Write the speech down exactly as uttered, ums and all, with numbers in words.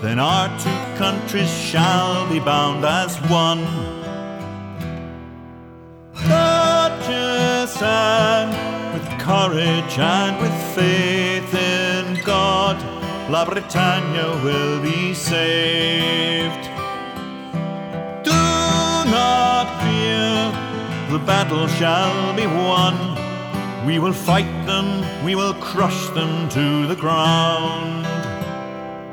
then our two countries shall be bound as one. Duchess Anne, with courage and with faith in God, La Britannia will be saved. Do not fear, the battle shall be won. We will fight them, we will crush them to the ground.